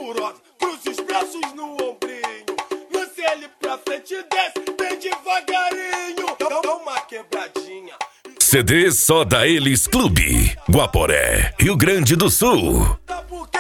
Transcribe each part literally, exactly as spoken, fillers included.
glamurosa, cruza os braços no ombrinho. Lance ele pra frente e desce, bem devagarinho. Dá, dá uma quebradinha. C D só da Eles Clube, Guaporé, Rio Grande do Sul. Tá porque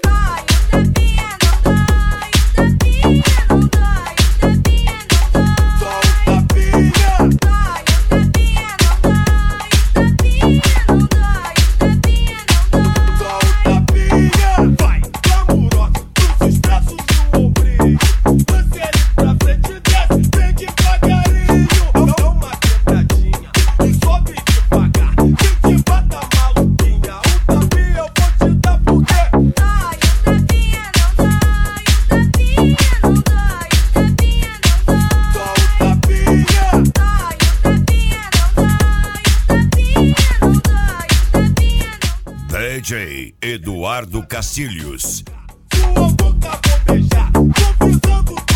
D J Eduardo Castilhos. sua boca vou beijar, confusão.